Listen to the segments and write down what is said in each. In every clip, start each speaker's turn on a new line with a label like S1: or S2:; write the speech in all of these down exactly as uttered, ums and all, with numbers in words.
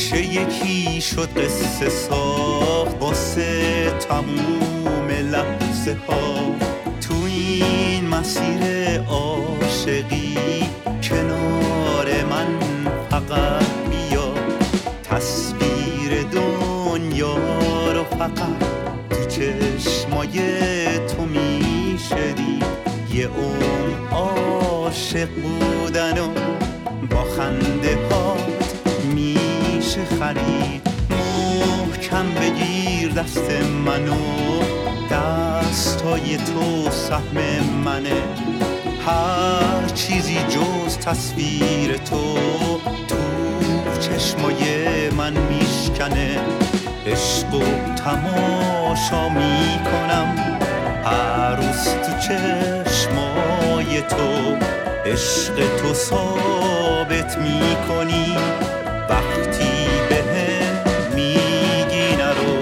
S1: میشه یکی شد قصه ساخت واسه تموم لحظه ها. تو این مسیر عاشقی کنار من فقط بیا، تصویر دنیا رو فقط تو چشمای تو میشه دید. یه عمر عاشق بودن و با خنده هات میشه خرید. محکم بگیر دست منو، دستای تو سهم منه. هر چیزی جز تصویر تو تو چشمای من میشکنه. عشق و تماشا میکنم هر روز تو چشمای تو. عشق تو ثابت میکنی وقتی بهم میگی نرو.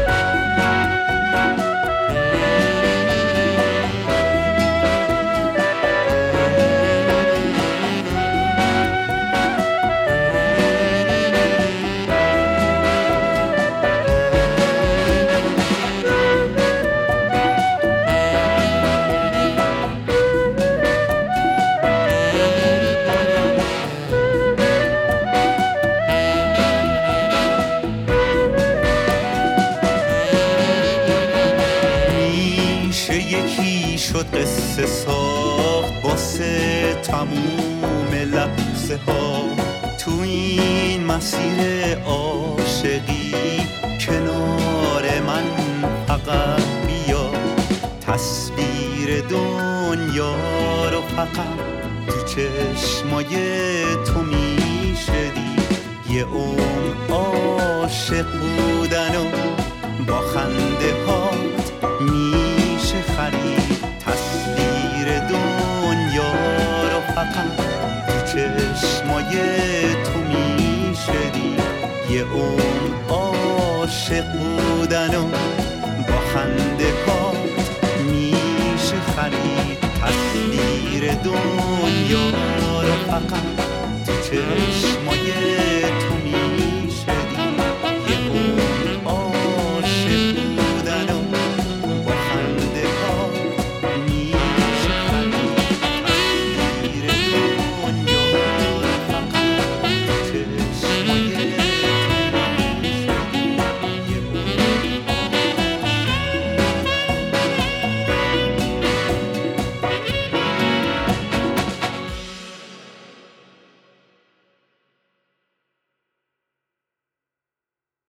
S1: یکی شد قصه ساخت واسه تموم لحظه ها. تو این مسیر عاشقی کنار من فقط بیا، تصویر دنیا رو فقط تو چشمای تو میشه دید. یه عمر عاشق بودن و با خنده هات میشه خرید. تصویر دنیا رو فقط تو چشمای تو میشه دید. یه عمر عاشق بودن و با خنده هات میشه خرید. تصویر دنیا رو فقط تو چشمای